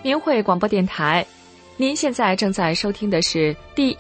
明慧广播电台，您现在正在收听的是第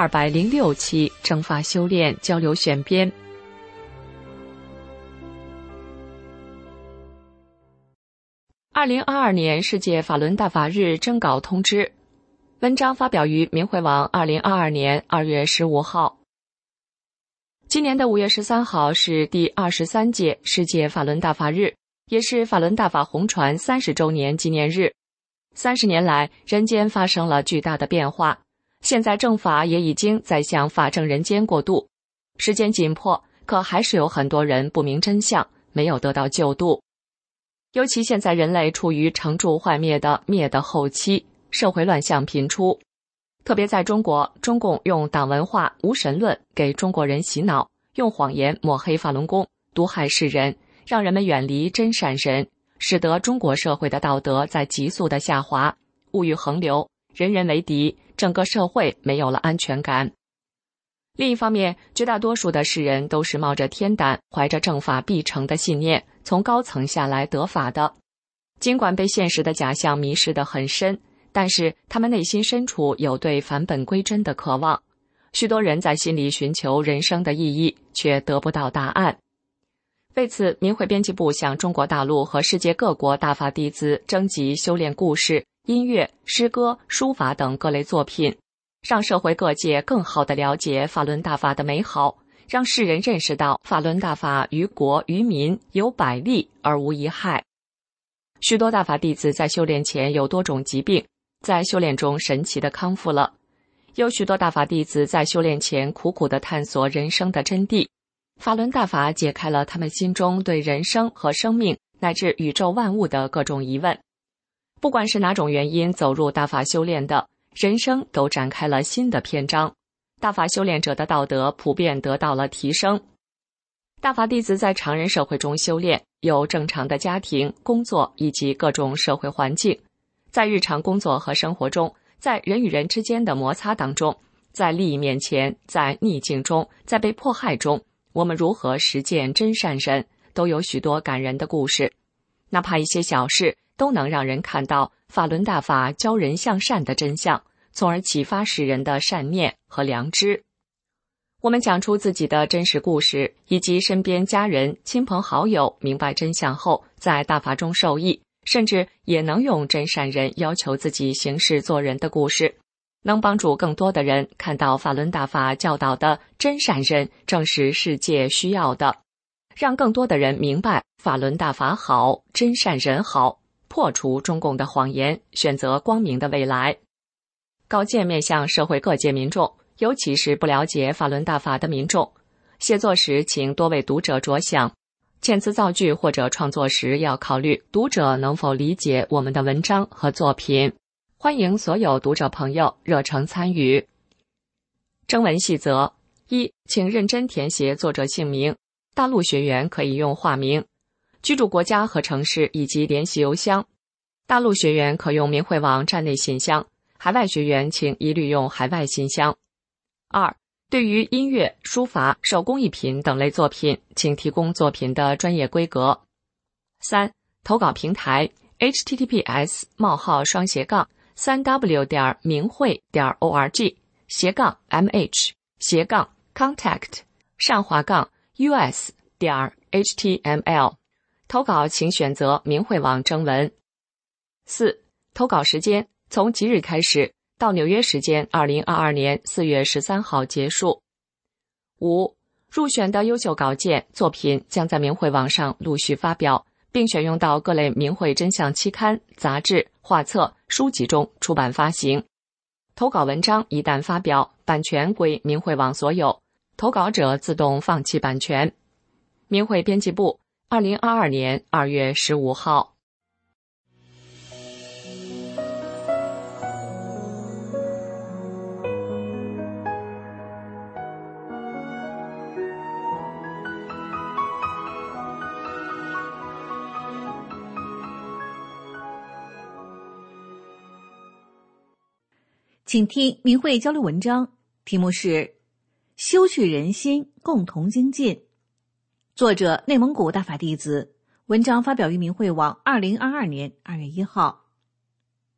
1206期正法修炼交流选编。2022年世界法轮大法日征稿通知，文章发表于明慧网2022年2月15号。今年的5月13号是第23届世界法轮大法日，也是法轮大法红传30周年纪念日。30年来，人间发生了巨大的变化，现在正法也已经在向法正人间过渡。时间紧迫，可还是有很多人不明真相，没有得到救度。尤其现在人类处于成住坏灭的灭的后期，社会乱象频出。特别在中国，中共用党文化、无神论给中国人洗脑，用谎言抹黑法轮功，毒害世人，让人们远离真善人，使得中国社会的道德在急速的下滑，物欲横流，人人为敌，整个社会没有了安全感。另一方面，绝大多数的世人都是冒着天胆，怀着正法必成的信念，从高层下来得法的。尽管被现实的假象迷失得很深，但是他们内心深处有对返本归真的渴望。许多人在心里寻求人生的意义，却得不到答案。为此，明慧编辑部向中国大陆和世界各国大法弟子征集修炼故事、音乐、诗歌、书法等各类作品，让社会各界更好地了解法轮大法的美好，让世人认识到法轮大法于国于民有百利而无一害。许多大法弟子在修炼前有多种疾病，在修炼中神奇地康复了。有许多大法弟子在修炼前苦苦地探索人生的真谛，法轮大法解开了他们心中对人生和生命乃至宇宙万物的各种疑问。不管是哪种原因走入大法修炼的，人生都展开了新的篇章，大法修炼者的道德普遍得到了提升。大法弟子在常人社会中修炼，有正常的家庭、工作以及各种社会环境，在日常工作和生活中，在人与人之间的摩擦当中，在利益面前，在逆境中，在被迫害中，我们如何实践真善人，都有许多感人的故事。哪怕一些小事，都能让人看到法轮大法教人向善的真相，从而启发世人的善念和良知。我们讲出自己的真实故事，以及身边家人、亲朋好友明白真相后，在大法中受益，甚至也能用真善人要求自己行事做人的故事，能帮助更多的人看到法轮大法教导的真善人正是世界需要的，让更多的人明白法轮大法好，真善人好，破除中共的谎言，选择光明的未来。稿件面向社会各界民众，尤其是不了解法轮大法的民众，写作时请多为读者着想，遣词造句或者创作时要考虑读者能否理解我们的文章和作品。欢迎所有读者朋友热诚参与。征文细则：一，请认真填写作者姓名，大陆学员可以用化名，居住国家和城市以及联系邮箱。大陆学员可用明慧网站内信箱，海外学员请一律用海外信箱。二，对于音乐、书法、手工艺品等类作品，请提供作品的专业规格。三，投稿平台 https://minghui.org/contact-us.html， 投稿请选择明慧网征文。四，投稿时间从即日开始，到纽约时间2022年4月13号结束。五，入选的优秀稿件作品将在明慧网上陆续发表，并选用到各类明慧真相期刊、杂志、画册、书籍中出版发行。投稿文章一旦发表，版权归明慧网所有，投稿者自动放弃版权。明慧编辑部2022年2月15号。 请听明慧交流文章，题目是修去人心，共同精进。作者内蒙古大法弟子，文章发表于明慧网2022年2月1号。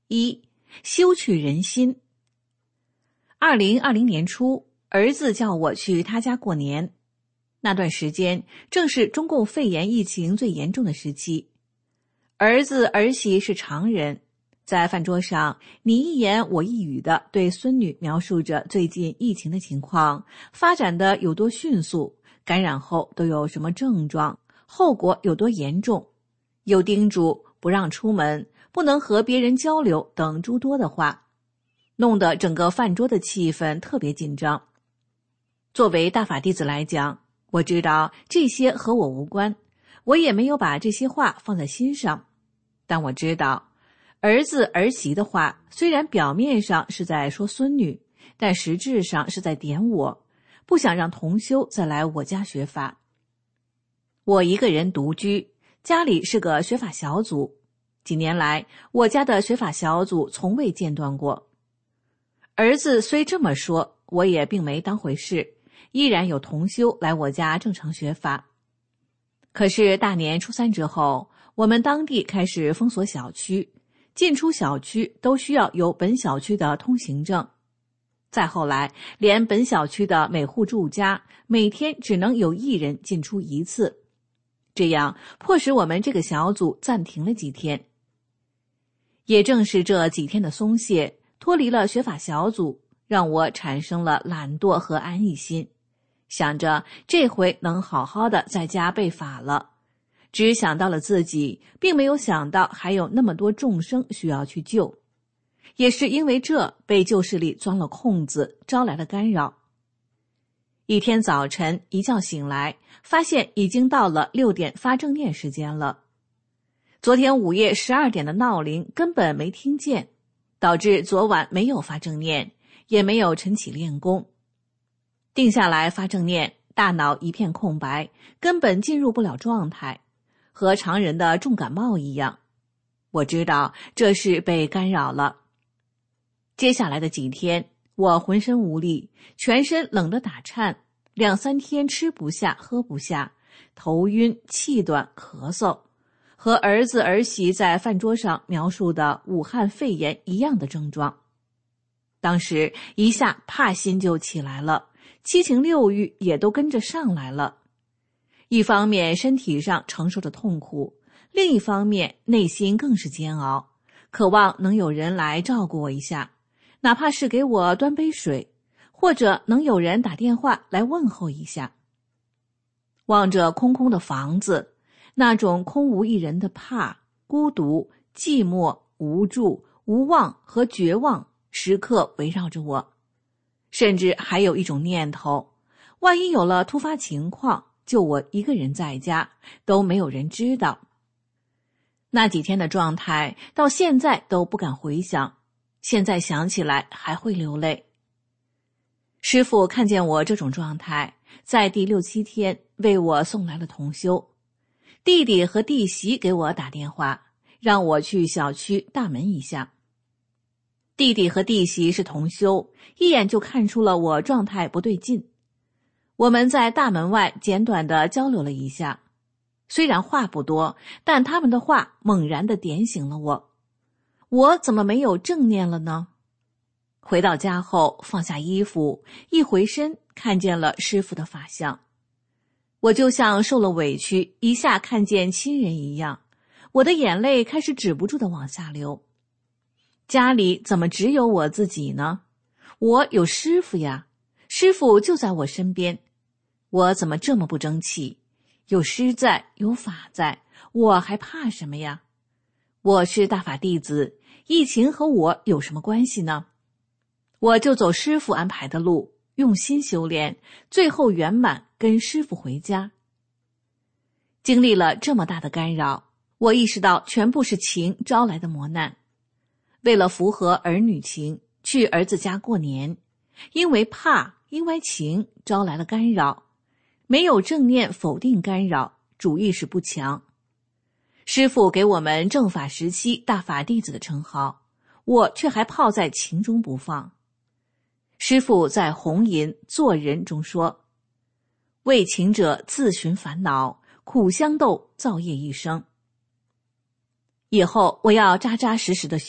一、修去人心。2020年初，儿子叫我去他家过年。那段时间正是中共肺炎疫情最严重的时期。儿子儿媳是常人，在饭桌上你一言我一语地对孙女描述着最近疫情的情况，发展的有多迅速，感染后都有什么症状，后果有多严重，又叮嘱不让出门，不能和别人交流等诸多的话，弄得整个饭桌的气氛特别紧张。作为大法弟子来讲，我知道这些和我无关，我也没有把这些话放在心上，但我知道儿子儿媳的话虽然表面上是在说孙女，但实质上是在点我，不想让同修再来我家学法。我一个人独居，家里是个学法小组，几年来我家的学法小组从未间断过。儿子虽这么说，我也并没当回事，依然有同修来我家正常学法。可是大年初3之后，我们当地开始封锁小区，进出小区都需要有本小区的通行证。再后来，连本小区的每户住家每天只能有1人进出1次，这样迫使我们这个小组暂停了几天。也正是这几天的松懈，脱离了学法小组，让我产生了懒惰和安逸心，想着这回能好好的在家背法了，只想到了自己，并没有想到还有那么多众生需要去救。也是因为这，被旧势力钻了空子，招来了干扰。一天早晨一觉醒来，发现已经到了6点发正念时间了。昨天午夜12点的闹铃根本没听见，导致昨晚没有发正念，也没有晨起练功。定下来发正念，大脑一片空白，根本进入不了状态，和常人的重感冒一样。我知道这是被干扰了。接下来的几天，我浑身无力，全身冷得打颤，2、3天吃不下喝不下，头晕气短咳嗽，和儿子儿媳在饭桌上描述的武汉肺炎一样的症状。当时一下怕心就起来了，七情六欲也都跟着上来了。一方面身体上承受着痛苦，另一方面内心更是煎熬，渴望能有人来照顾我一下，哪怕是给我端杯水，或者能有人打电话来问候一下。望着空空的房子，那种空无一人的怕、孤独、寂寞、无助、无望和绝望时刻围绕着我。甚至还有一种念头，万一有了突发情况，就我一个人在家，都没有人知道。那几天的状态到现在都不敢回想，现在想起来还会流泪。师父看见我这种状态，在第6、7天为我送来了同修。弟弟和弟媳给我打电话，让我去小区大门一下。弟弟和弟媳是同修，一眼就看出了我状态不对劲。我们在大门外简短地交流了一下，虽然话不多，但他们的话猛然地点醒了我。我怎么没有正念了呢？回到家后放下衣服，一回身看见了师父的法相。我就像受了委屈，一下看见亲人一样，我的眼泪开始止不住地往下流。家里怎么只有我自己呢？我有师父呀，师父就在我身边，我怎么这么不争气？有师在，有法在，我还怕什么呀？我是大法弟子，疫情和我有什么关系呢？我就走师父安排的路，用心修炼，最后圆满跟师父回家。经历了这么大的干扰，我意识到全部是情招来的磨难。为了符合儿女情，去儿子家过年，因为怕，因为情招来了干扰，没有正念否定干扰，主意识不强。师父给我们正法时期大法弟子的称号，我却还泡在情中不放。师父在《红银做人》中说，为情者自寻烦恼，苦相斗，造业一生。以后我要扎扎实实的修，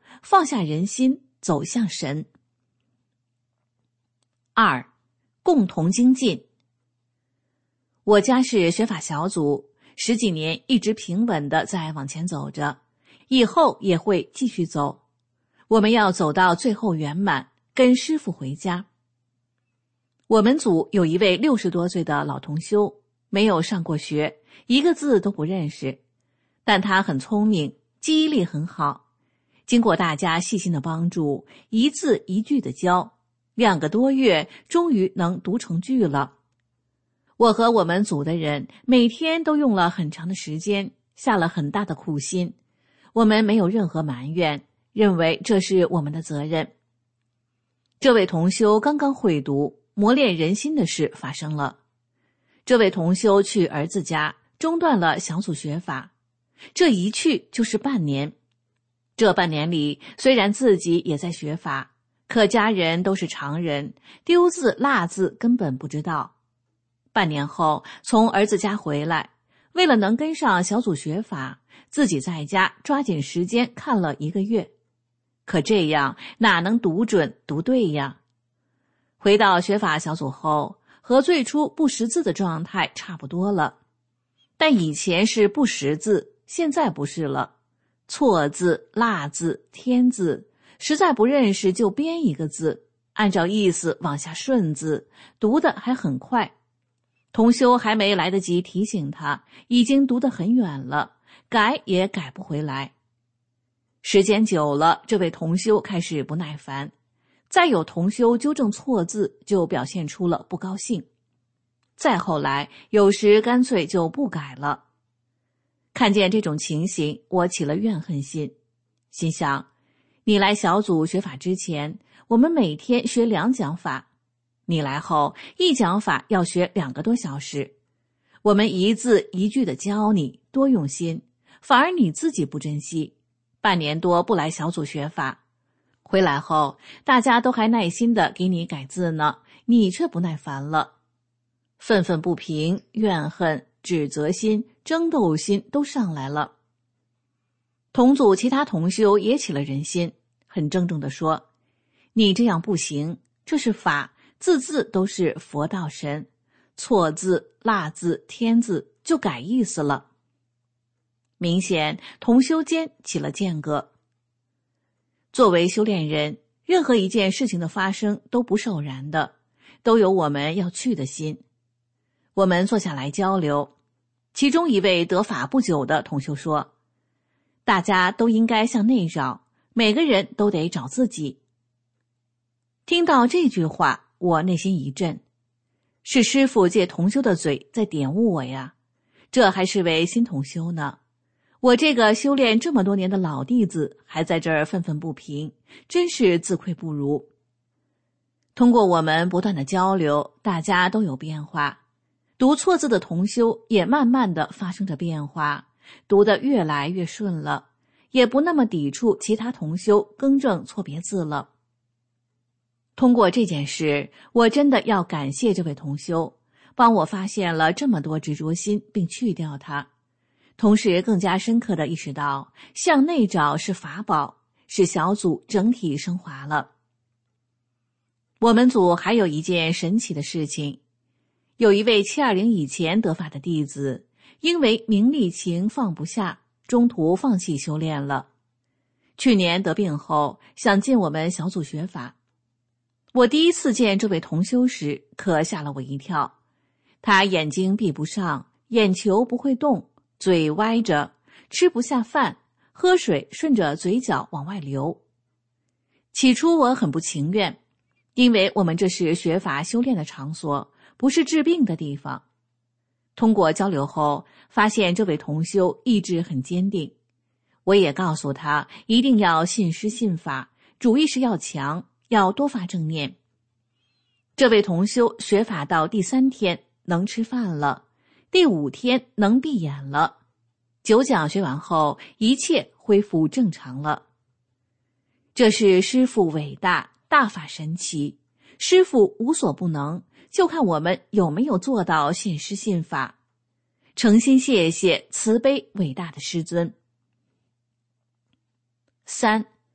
放下人心，走向神。2. 共同精进。我家是学法小组，10几年一直平稳地在往前走着，以后也会继续走。我们要走到最后圆满，跟师父回家。我们组有一位60多岁的老同修，没有上过学，一个字都不认识，但他很聪明，记忆力很好。经过大家细心的帮助，一字一句的教，2个多月终于能读成句了。我和我们组的人每天都用了很长的时间，下了很大的苦心，我们没有任何埋怨，认为这是我们的责任。这位同修刚刚会读，磨练人心的事发生了。这位同修去儿子家，中断了小组学法，这一去就是半年。这半年里，虽然自己也在学法，可家人都是常人，丢字落字根本不知道。半年后从儿子家回来，为了能跟上小组学法，自己在家抓紧时间看了1个月。可这样哪能读准读对呀？回到学法小组后，和最初不识字的状态差不多了。但以前是不识字，现在不是了。错字、落字、添字，实在不认识就编一个字，按照意思往下顺字，读得还很快。同修还没来得及提醒他，已经读得很远了，改也改不回来。时间久了，这位同修开始不耐烦，再有同修纠正错字，就表现出了不高兴。再后来，有时干脆就不改了。看见这种情形，我起了怨恨心，心想，你来小组学法之前，我们每天学2讲法，你来后1讲法要学2个多小时，我们一字一句的教你，多用心，反而你自己不珍惜，半年多不来小组学法，回来后大家都还耐心的给你改字呢，你却不耐烦了。愤愤不平、怨恨、指责心、争斗心都上来了。同组其他同修也起了人心，很郑重地说，你这样不行，这是法，字字都是佛道神，错字、落字、添字就改意思了。明显同修间起了间隔。作为修炼人，任何一件事情的发生都不是偶然的，都有我们要去的心。我们坐下来交流，其中一位得法不久的同修说，大家都应该向内找，每个人都得找自己。听到这句话，我内心一震，是师父借同修的嘴在点悟我呀，这还是位新同修呢。我这个修炼这么多年的老弟子还在这儿愤愤不平，真是自愧不如。通过我们不断的交流，大家都有变化，读错字的同修也慢慢的发生着变化，读得越来越顺了，也不那么抵触其他同修更正错别字了。通过这件事，我真的要感谢这位同修，帮我发现了这么多执着心并去掉它，同时更加深刻地意识到向内找是法宝，使小组整体升华了。我们组还有一件神奇的事情，有一位720以前得法的弟子，因为名利情放不下，中途放弃修炼了。去年得病后，想进我们小组学法。我第一次见这位同修时，可吓了我一跳。他眼睛闭不上，眼球不会动，嘴歪着，吃不下饭，喝水顺着嘴角往外流。起初我很不情愿，因为我们这是学法修炼的场所，不是治病的地方。通过交流后，发现这位同修意志很坚定。我也告诉他一定要信师信法，主意识要强，要多发正念。这位同修学法到第3天能吃饭了，第5天能闭眼了，9讲学完后，一切恢复正常了。这是师父伟大，大法神奇，师父无所不能，就看我们有没有做到信师信法。诚心谢谢慈悲伟大的师尊。3.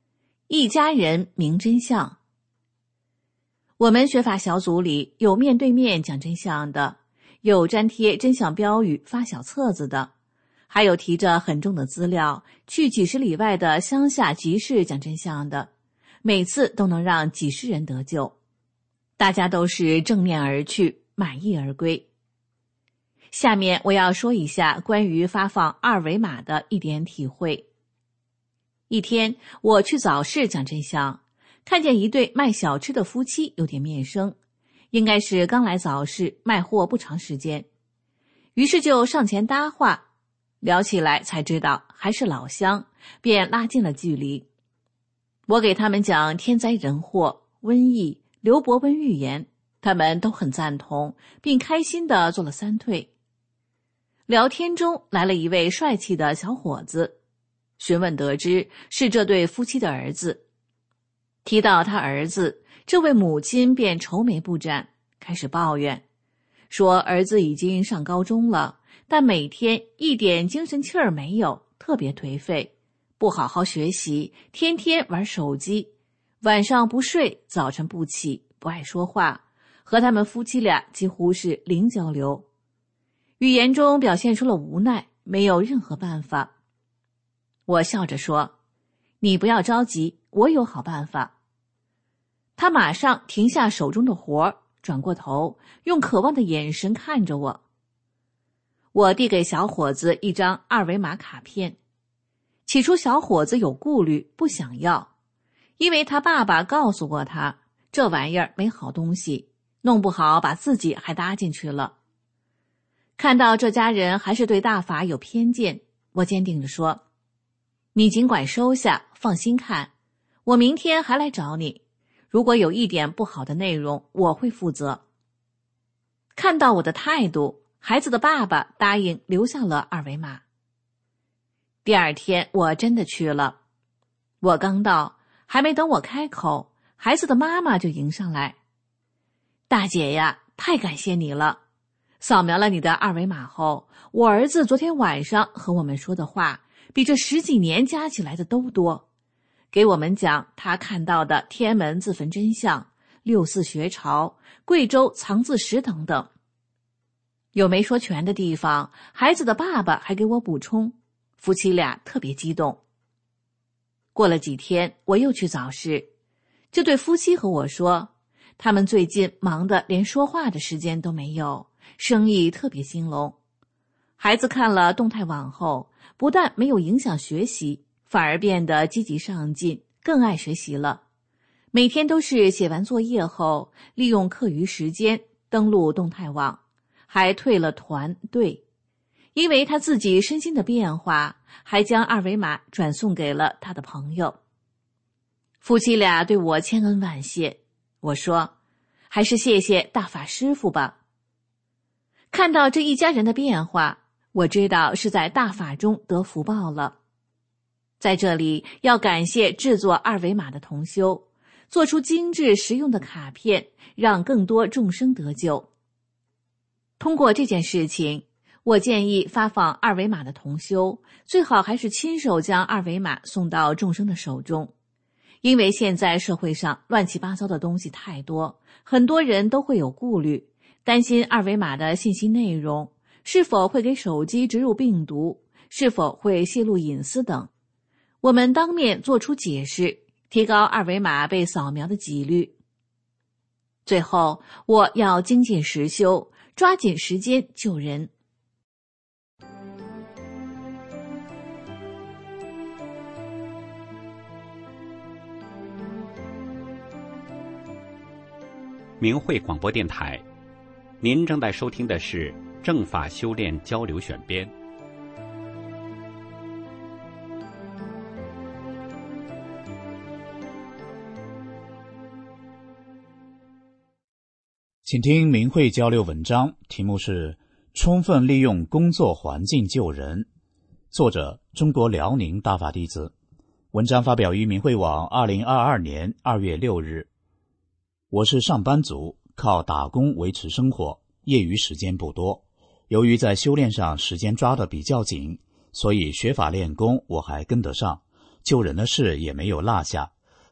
一家人明真相。我们学法小组里有面对面讲真相的，有粘贴真相标语发小册子的，还有提着很重的资料去几十里外的乡下集市讲真相的，每次都能让几十人得救。大家都是正面而去，满意而归。下面我要说一下关于发放二维码的一点体会。一天，我去早市讲真相，看见一对卖小吃的夫妻有点面生，应该是刚来早市卖货不长时间，于是就上前搭话，聊起来才知道还是老乡，便拉近了距离。我给他们讲天灾人祸、瘟疫、刘伯温预言，他们都很赞同，并开心地做了3退。聊天中来了一位帅气的小伙子，询问得知是这对夫妻的儿子。提到他儿子，这位母亲便愁眉不展，开始抱怨，说儿子已经上高中了，但每天一点精神气儿没有，特别颓废，不好好学习，天天玩手机，晚上不睡，早晨不起，不爱说话，和他们夫妻俩几乎是零交流。语言中表现出了无奈，没有任何办法。我笑着说，你不要着急，我有好办法。他马上停下手中的活，转过头，用渴望的眼神看着我。我递给小伙子一张2维码卡片。起初小伙子有顾虑，不想要，因为他爸爸告诉过他，这玩意儿没好东西，弄不好把自己还搭进去了。看到这家人还是对大法有偏见，我坚定地说，你尽管收下，放心看，我明天还来找你，如果有一点不好的内容，我会负责。看到我的态度，孩子的爸爸答应留下了2维码。第二天我真的去了，我刚到，还没等我开口，孩子的妈妈就迎上来，大姐呀，太感谢你了，扫描了你的2维码后，我儿子昨天晚上和我们说的话比这10几年加起来的都多，给我们讲他看到的天安门自焚真相、6四学潮、贵州藏字石等等。有没说全的地方，孩子的爸爸还给我补充，夫妻俩特别激动。过了几天，我又去早市，这对夫妻和我说，他们最近忙得连说话的时间都没有，生意特别兴隆。孩子看了动态网后，不但没有影响学习，反而变得积极上进，更爱学习了。每天都是写完作业后，利用课余时间登录动态网，还退了团队。因为他自己身心的变化，还将2维码转送给了他的朋友。夫妻俩对我千恩万谢，我说，还是谢谢大法师父吧。看到这一家人的变化，我知道是在大法中得福报了。在这里要感谢制作2维码的同修，做出精致实用的卡片，让更多众生得救。通过这件事情，我建议发放2维码的同修，最好还是亲手将2维码送到众生的手中。因为现在社会上乱七八糟的东西太多，很多人都会有顾虑，担心2维码的信息内容是否会给手机植入病毒，是否会泄露隐私等。我们当面做出解释，提高2维码被扫描的几率。最后，我要精进实修，抓紧时间救人。 明慧广播电台，您正在收听的是正法修炼交流选编。 请听明慧交流文章，题目是充分利用工作环境救人，作者中国辽宁大法弟子。文章发表于明慧网2022年2月6日。我是上班族，靠打工维持生活，业余时间不多。由于在修炼上时间抓得比较紧，所以学法练功我还跟得上，救人的事也没有落下。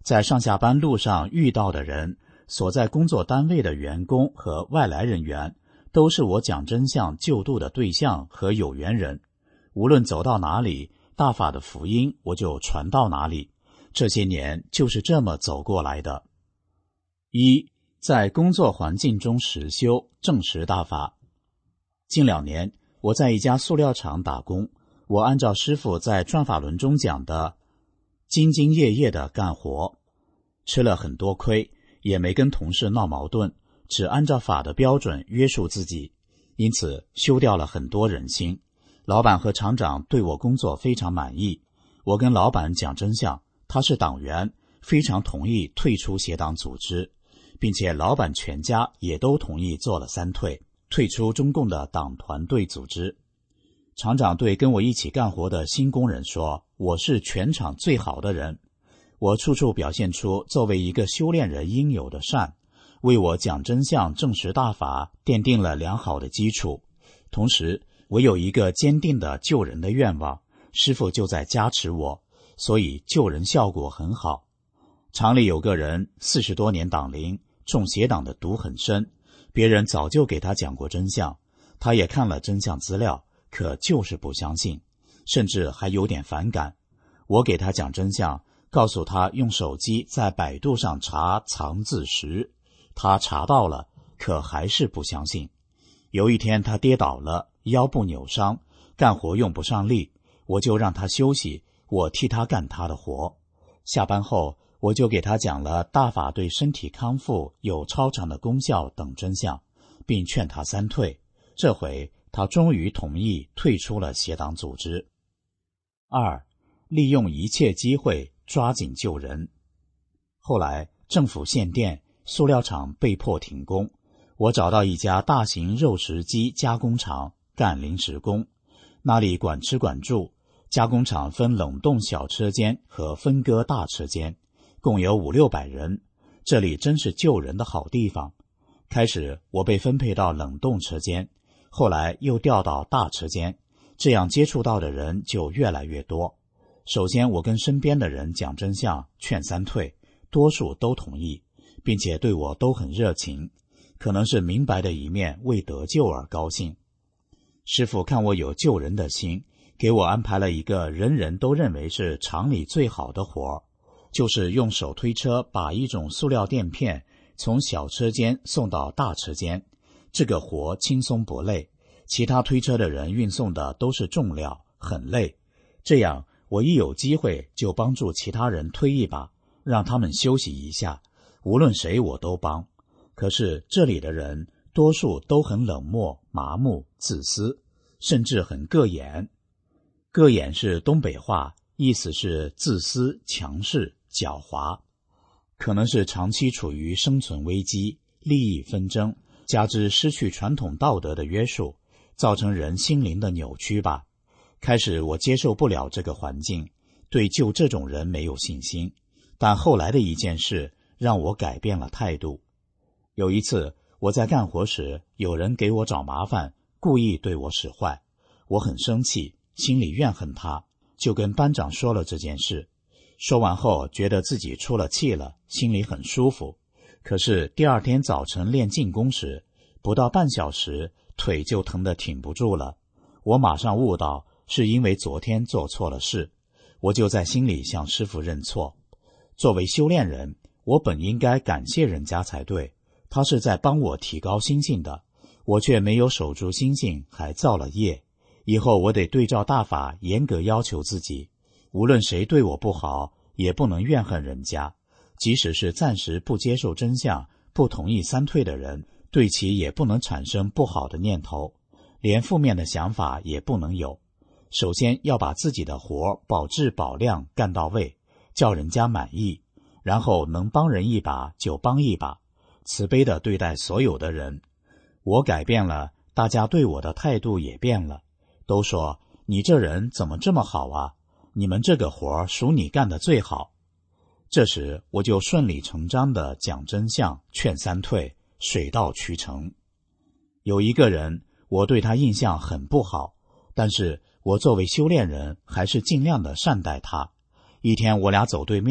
在上下班路上遇到的人，所在工作单位的员工和外来人员，都是我讲真相救度的对象和有缘人。无论走到哪里，大法的福音我就传到哪里。这些年就是这么走过来的。一，在工作环境中实修，证实大法。近2年，我在一家塑料厂打工，我按照师父在转法轮中讲的，兢兢业业地干活，吃了很多亏，也没跟同事闹矛盾，只按照法的标准约束自己，因此修掉了很多人心。老板和厂长对我工作非常满意，我跟老板讲真相，他是党员，非常同意退出邪党组织，并且老板全家也都同意做了3退，退出中共的党团队组织。厂长对跟我一起干活的新工人说，我是全场最好的人。我处处表现出作为一个修炼人应有的善，为我讲真相证实大法奠定了良好的基础。同时我有一个坚定的救人的愿望，师父就在加持我，所以救人效果很好。厂里有个人40多年党龄，中邪党的毒很深，别人早就给他讲过真相，他也看了真相资料，可就是不相信，甚至还有点反感。我给他讲真相，告诉他用手机在百度上查藏字石，他查到了，可还是不相信。有一天他跌倒了，腰部扭伤，干活用不上力，我就让他休息，我替他干他的活。下班后，我就给他讲了大法对身体康复有超常的功效等真相，并劝他3退。这回他终于同意退出了邪党组织。2，利用一切机会抓紧救人。后来政府限电，塑料厂被迫停工，我找到一家大型肉食机加工厂干临时工，那里管吃管住，加工厂分冷冻小车间和分割大车间，共有500-600人，这里真是救人的好地方。开始我被分配到冷冻车间，后来又调到大车间，这样接触到的人就越来越多。首先我跟身边的人讲真相，劝3退，多数都同意，并且对我都很热情，可能是明白的一面为得救而高兴。师父看我有救人的心，给我安排了一个人人都认为是厂里最好的活，就是用手推车把一种塑料垫片从小车间送到大车间。这个活轻松不累，其他推车的人运送的都是重料，很累。这样我一有机会就帮助其他人推一把，让他们休息一下，无论谁我都帮。可是这里的人多数都很冷漠、麻木、自私，甚至很膈眼。膈眼是东北话，意思是自私、强势、狡猾。可能是长期处于生存危机、利益纷争，加之失去传统道德的约束，造成人心灵的扭曲吧。开始我接受不了这个环境，对救这种人没有信心，但后来的一件事让我改变了态度。有一次我在干活时，有人给我找麻烦，故意对我使坏，我很生气，心里怨恨他，就跟班长说了这件事。说完后觉得自己出了气了，心里很舒服。可是第2天早晨练静功时，不到半小时，腿就疼得挺不住了。我马上悟到是因为昨天做错了事，我就在心里向师父认错。作为修炼人，我本应该感谢人家才对，他是在帮我提高心性的，我却没有守住心性，还造了业。以后我得对照大法严格要求自己，无论谁对我不好，也不能怨恨人家。即使是暂时不接受真相、不同意3退的人，对其也不能产生不好的念头，连负面的想法也不能有。首先要把自己的活保质保量干到位，叫人家满意，然后能帮人一把就帮一把，慈悲地对待所有的人。我改变了，大家对我的态度也变了，都说你这人怎么这么好啊，你们这个活属你干得最好。这时我就顺理成章地讲真相，劝3退，水到渠成。有一个人，我对他印象很不好，但是我作为修炼人，还是尽量地善待他。一天我俩走对面，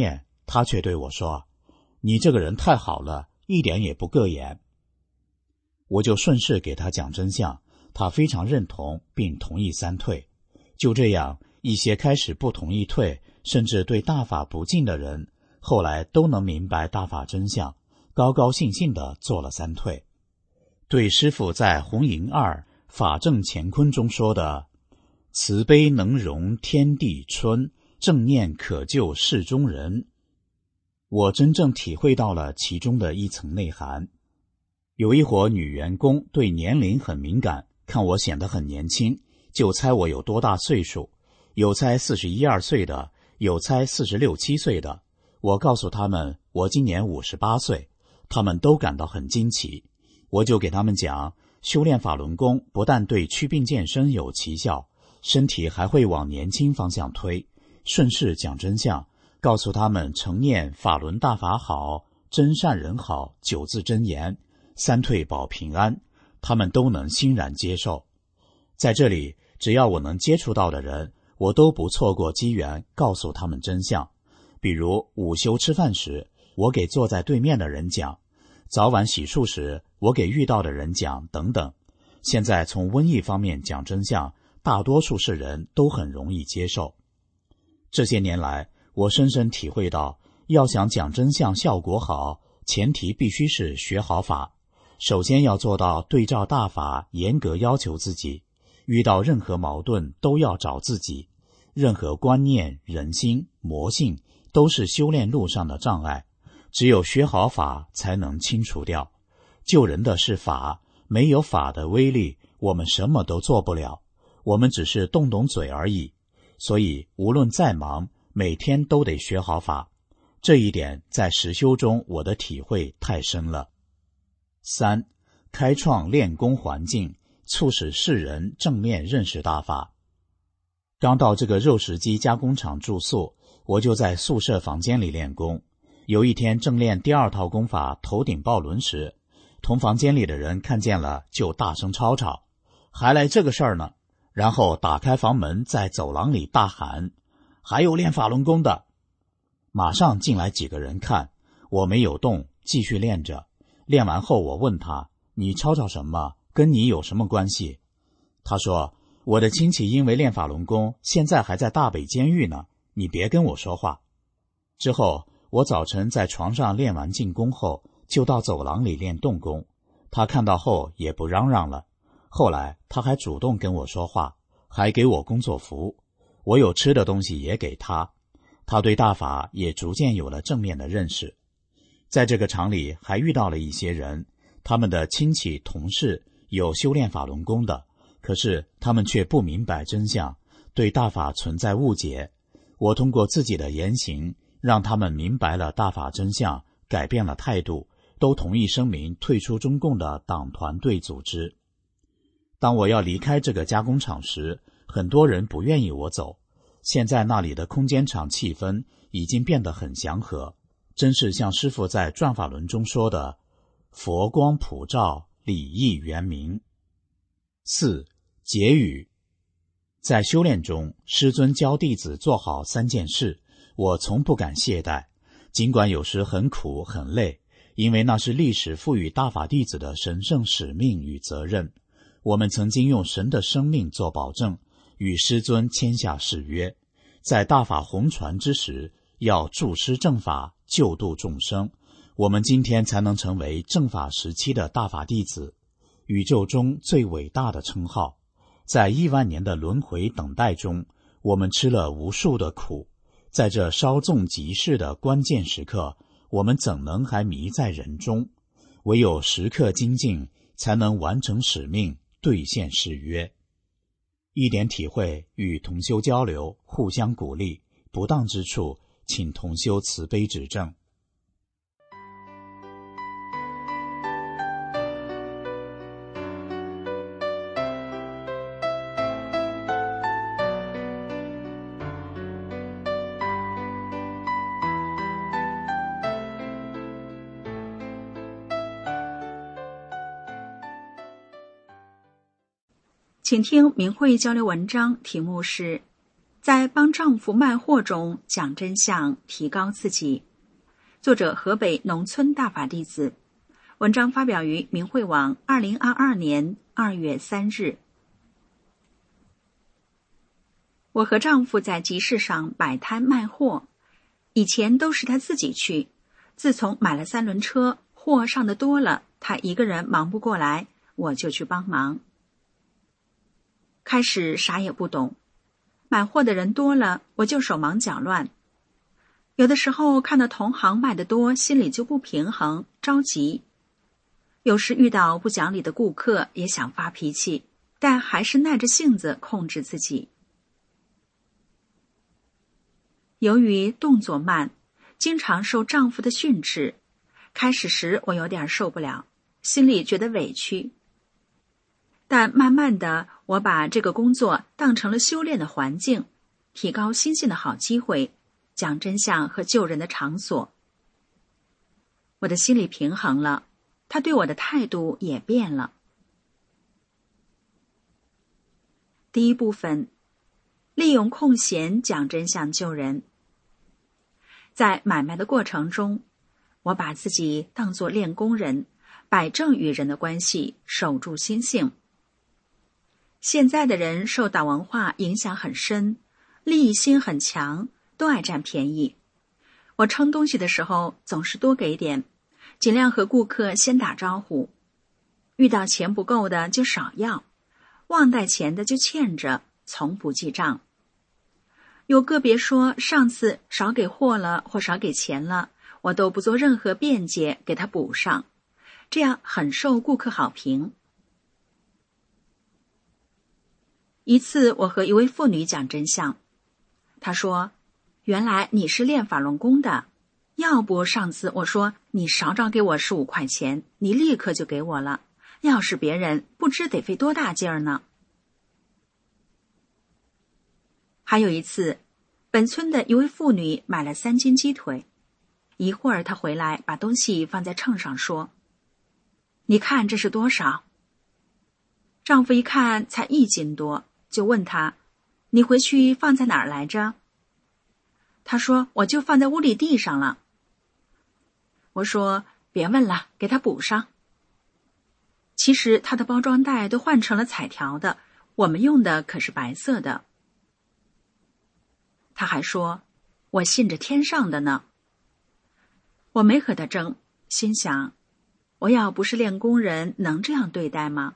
他却对我说：“你这个人太好了，一点也不膈眼。”我就顺势给他讲真相，他非常认同并同意3退。就这样，一些开始不同意退，甚至对大法不敬的人，后来都能明白大法真相，高高兴兴地做了3退。对师父在《弘营2法正乾坤》中说的“慈悲能容天地春，正念可救世中人”，我真正体会到了其中的一层内涵。有一伙女员工对年龄很敏感，看我显得很年轻，就猜我有多大岁数，有猜41、2岁的，有猜46、7岁的。我告诉他们我今年58岁，他们都感到很惊奇。我就给他们讲，修炼法轮功不但对祛病健身有奇效，身体还会往年轻方向推。顺势讲真相，告诉他们常念法轮大法好，真善人好9字真言，3退保平安，他们都能欣然接受。在这里，只要我能接触到的人，我都不错过机缘告诉他们真相。比如午休吃饭时，我给坐在对面的人讲；早晚洗漱时，我给遇到的人讲，等等。现在从瘟疫方面讲真相，大多数世人都很容易接受。这些年来，我深深体会到，要想讲真相效果好，前提必须是学好法。首先要做到对照大法，严格要求自己，遇到任何矛盾都要找自己。任何观念、人心、魔性都是修炼路上的障碍，只有学好法才能清除掉。救人的是法，没有法的威力，我们什么都做不了，我们只是动动嘴而已。所以无论再忙，每天都得学好法。这一点在实修中我的体会太深了。3. 开创练功环境，促使世人正面认识大法。刚到这个肉食鸡加工厂住宿，我就在宿舍房间里练功。有一天正练第2套功法头顶抱轮时，同房间里的人看见了就大声吵吵，还来这个事儿呢。然后打开房门，在走廊里大喊，还有练法轮功的。马上进来几个人看，我没有动，继续练着。练完后我问他，你吵吵什么？跟你有什么关系？他说，我的亲戚因为练法轮功，现在还在大北监狱呢，你别跟我说话。之后我早晨在床上练完静功后，就到走廊里练动功。他看到后也不嚷嚷了。后来他还主动跟我说话，还给我工作服，我有吃的东西也给他。他对大法也逐渐有了正面的认识。在这个厂里还遇到了一些人，他们的亲戚同事有修炼法轮功的，可是他们却不明白真相，对大法存在误解。我通过自己的言行，让他们明白了大法真相，改变了态度，都同意声明退出中共的党团队组织。当我要离开这个加工厂时，很多人不愿意我走。现在那里的空间厂气氛已经变得很祥和，真是像师父在《转法轮》中说的，佛光普照，礼义圆明。4. 结语。在修炼中，师尊教弟子做好3件事，我从不敢懈怠，尽管有时很苦很累，因为那是历史赋予大法弟子的神圣使命与责任。我们曾经用神的生命做保证，与师尊签下誓约，在大法弘传之时，要助师正法，救度众生。我们今天才能成为正法时期的大法弟子，宇宙中最伟大的称号。在1万年的轮回等待中，我们吃了无数的苦，在这稍纵即逝的关键时刻，我们怎能还迷在人中？唯有时刻精进，才能完成使命，兑现誓约。一点体会，与同修交流，互相鼓励，不当之处，请同修慈悲指正。 请听明慧交流文章，题目是在帮丈夫卖货中讲真相，提高自己。 作者河北农村大法弟子。文章发表于明慧网2022年2月3日。我和丈夫在集市上摆摊卖货，以前都是他自己去，自从买了3轮车，货上的多了，他一个人忙不过来，我就去帮忙。开始啥也不懂，买货的人多了，我就手忙脚乱。有的时候看到同行卖得多，心里就不平衡，着急。有时遇到不讲理的顾客，也想发脾气，但还是耐着性子控制自己。由于动作慢，经常受丈夫的训斥，开始时我有点受不了，心里觉得委屈。但慢慢的，我把这个工作当成了修炼的环境，提高心性的好机会，讲真相和救人的场所。我的心理平衡了，他对我的态度也变了。第一部分，利用空闲讲真相救人。在买卖的过程中，我把自己当作练功人，摆正与人的关系，守住心性。现在的人受党文化影响很深，利益心很强，都爱占便宜。我称东西的时候总是多给点，尽量和顾客先打招呼。遇到钱不够的就少要，忘带钱的就欠着，从不记账。有个别说上次少给货了或少给钱了，我都不做任何辩解，给他补上，这样很受顾客好评。一次我和一位妇女讲真相，她说，原来你是练法轮功的，要不上次我说你少找给我15块钱，你立刻就给我了，要是别人不知得费多大劲儿呢。还有一次，本村的一位妇女买了3斤鸡腿，一会儿她回来把东西放在秤上说，你看这是多少？丈夫一看才1斤多，就问她，你回去放在哪儿来着？她说，我就放在屋里地上了。我说，别问了，给她补上。其实她的包装袋都换成了彩条的，我们用的可是白色的。他还说，我信着天上的呢。我没和他争，心想，我要不是练功人，能这样对待吗？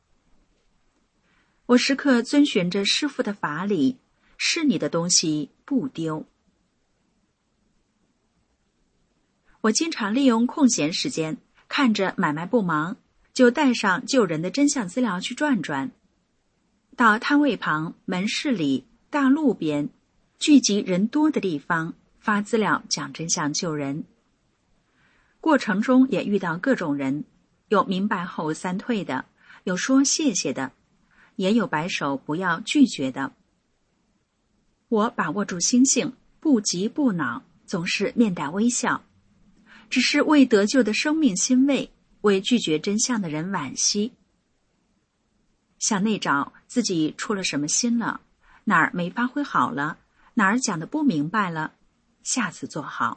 我时刻遵循着师父的法理，是你的东西不丢。我经常利用空闲时间，看着买卖不忙，就带上救人的真相资料去转转，到摊位旁、门市里、大路边聚集人多的地方发资料讲真相救人。过程中也遇到各种人，有明白后3退的，有说谢谢的，也有摆手不要拒绝的。我把握住心性，不急不恼，总是面带微笑，只是为得救的生命欣慰，为拒绝真相的人惋惜。向内找自己出了什么心了，哪儿没发挥好了，哪儿讲得不明白了，下次做好。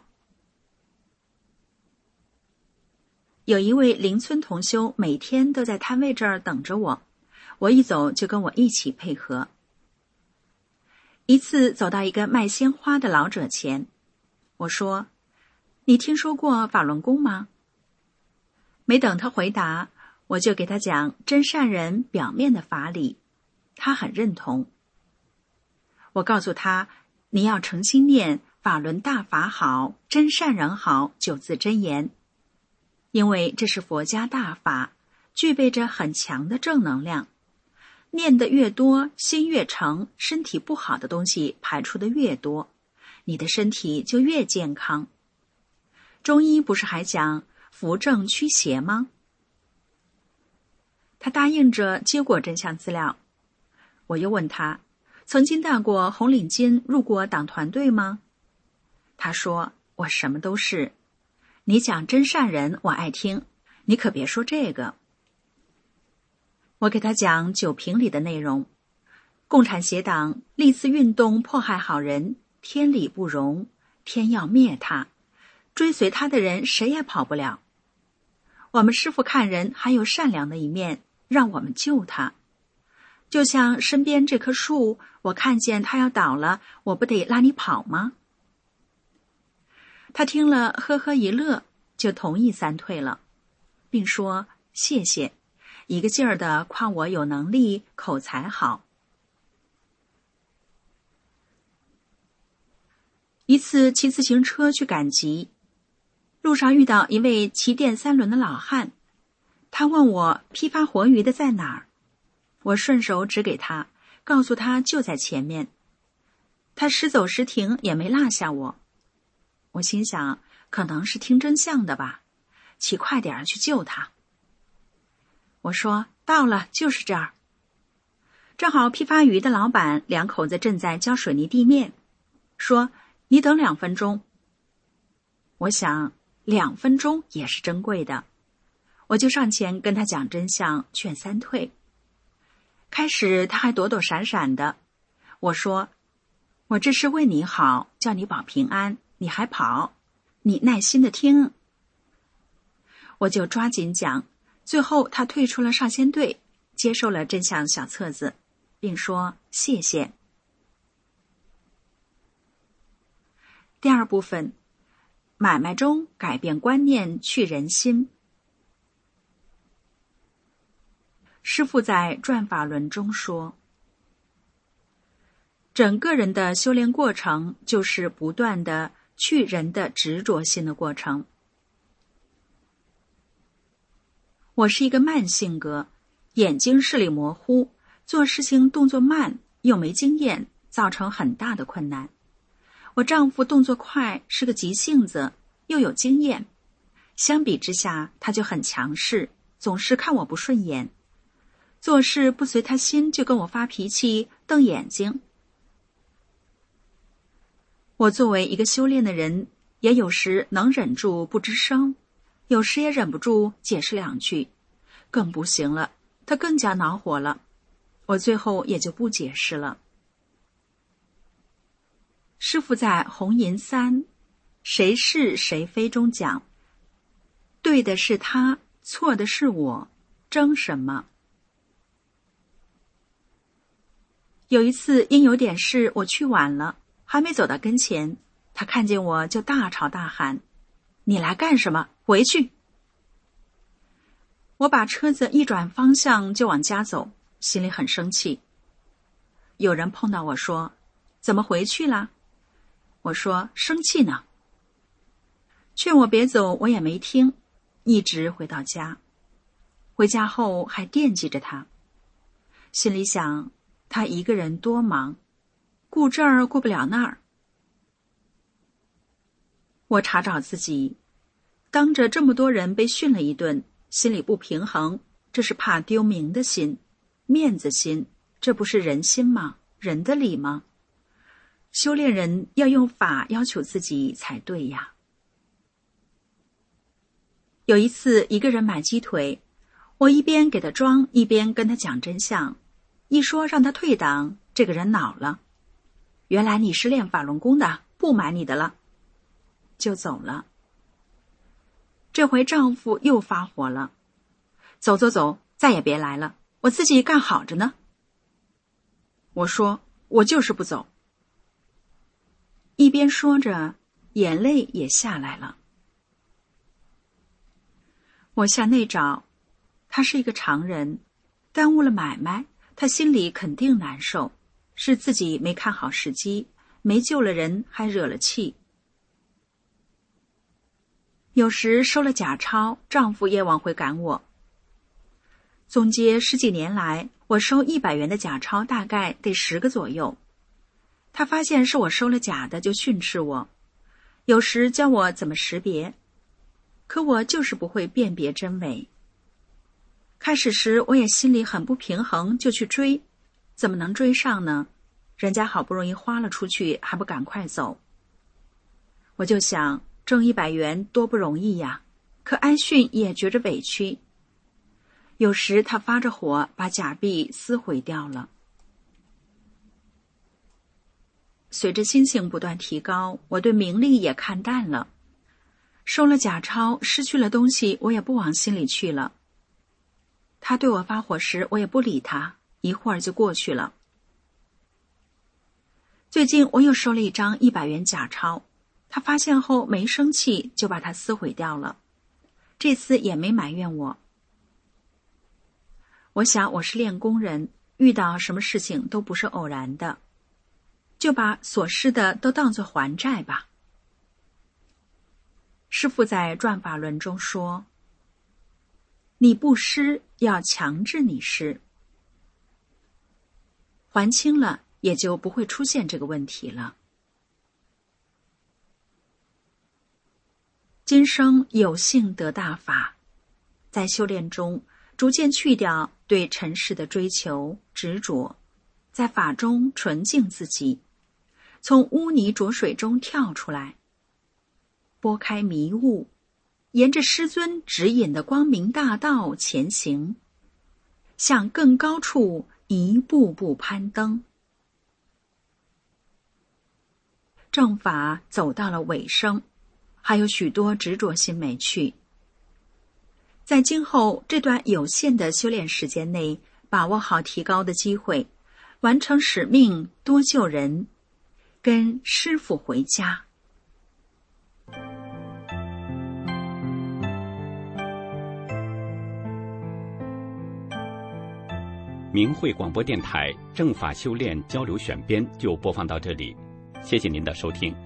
有一位邻村同修每天都在摊位这儿等着我，我一走就跟我一起配合。一次走到一个卖鲜花的老者前，我说，你听说过法轮功吗？没等他回答，我就给他讲真善人表面的法理，他很认同。我告诉他，你要诚心念法轮大法好，真善人好9字真言，因为这是佛家大法，具备着很强的正能量，念得越多，心越诚，身体不好的东西排出的越多，你的身体就越健康。中医不是还讲扶正驱邪吗？他答应着接过真相资料。我又问他，曾经带过红领巾入过党团队吗？他说，我什么都是。你讲真善人我爱听，你可别说这个。我给他讲9评里的内容，共产邪党历次运动迫害好人，天理不容，天要灭他， 追随他的人谁也跑不了。我们师父看人还有善良的一面，让我们救他。就像身边这棵树，我看见它要倒了，我不得拉你跑吗？他听了呵呵一乐，就同意三退了，并说谢谢，一个劲儿地夸我有能力，口才好。一次骑自行车去赶集，路上遇到一位骑电3轮的老汉，他问我批发活鱼的在哪儿，我顺手指给他，告诉他就在前面。他时走时停，也没落下我。我心想，可能是听真相的吧，骑快点去救他。我说到了，就是这儿。正好批发鱼的老板两口子正在浇水泥地面，说你等2分钟。我想2分钟也是珍贵的，我就上前跟他讲真相，劝三退。开始他还躲躲闪闪的，我说我这是为你好，叫你保平安，你还跑，你耐心的听。我就抓紧讲，最后他退出了少先队，接受了真相小册子，并说谢谢。第二部分，买卖中改变观念，去人心。师父在转法轮中说，整个人的修炼过程就是不断的去人的执着心的过程。我是一个慢性格，眼睛视力模糊，做事情动作慢，又没经验，造成很大的困难。我丈夫动作快，是个急性子，又有经验，相比之下他就很强势，总是看我不顺眼，做事不随他心就跟我发脾气，瞪眼睛。我作为一个修炼的人，也有时能忍住不吱声，有时也忍不住解释2句，更不行了，他更加恼火了，我最后也就不解释了。师父在红银3谁是谁非中讲，对的是他，错的是我，争什么？有一次因有点事我去晚了，还没走到跟前，他看见我就大吵大喊，你来干什么？回去！我把车子一转方向就往家走，心里很生气。有人碰到我说，怎么回去啦？我说生气呢。劝我别走，我也没听，一直回到家。回家后还惦记着他，心里想他一个人多忙，顾这儿顾不了那儿。我查找自己，当着这么多人被训了一顿，心里不平衡，这是怕丢名的心，面子心，这不是人心吗？人的理吗？修炼人要用法要求自己才对呀。有一次一个人买鸡腿，我一边给他装，一边跟他讲真相，一说让他退档，这个人恼了，原来你是练法轮功的，不买你的了，就走了。这回丈夫又发火了，走走走，再也别来了，我自己干好着呢。我说我就是不走，一边说着眼泪也下来了。我向内找，他是一个常人，耽误了买卖，他心里肯定难受，是自己没看好时机，没救了人还惹了气。有时收了假钞，丈夫也往回赶我。总结10几年来，我收100元的假钞大概得10个左右。他发现是我收了假的，就训斥我，有时教我怎么识别，可我就是不会辨别真伪。开始时我也心里很不平衡，就去追，怎么能追上呢？人家好不容易花了出去，还不赶快走。我就想挣100元多不容易呀，可挨训也觉着委屈。有时他发着火把假币撕毁掉了。随着心性不断提高，我对名利也看淡了。 收了假钞，失去了东西，我也不往心里去了。他对我发火时，我也不理他，一会儿就过去了。最近我又收了一张100元假钞，他发现后没生气，就把它撕毁掉了。这次也没埋怨我。我想我是练功人，遇到什么事情都不是偶然的，就把所失的都当作还债吧。师父在转法轮中说，你不失，要强制你失，还清了也就不会出现这个问题了。今生有幸得大法，在修炼中逐渐去掉对尘世的追求执着，在法中纯净自己，从污泥浊水中跳出来，拨开迷雾，沿着师尊指引的光明大道前行，向更高处一步步攀登。正法走到了尾声，还有许多执着心没去。在今后这段有限的修炼时间内，把握好提高的机会，完成使命，多救人，跟师父回家。 明慧广播电台正法修炼交流选编就播放到这里，谢谢您的收听。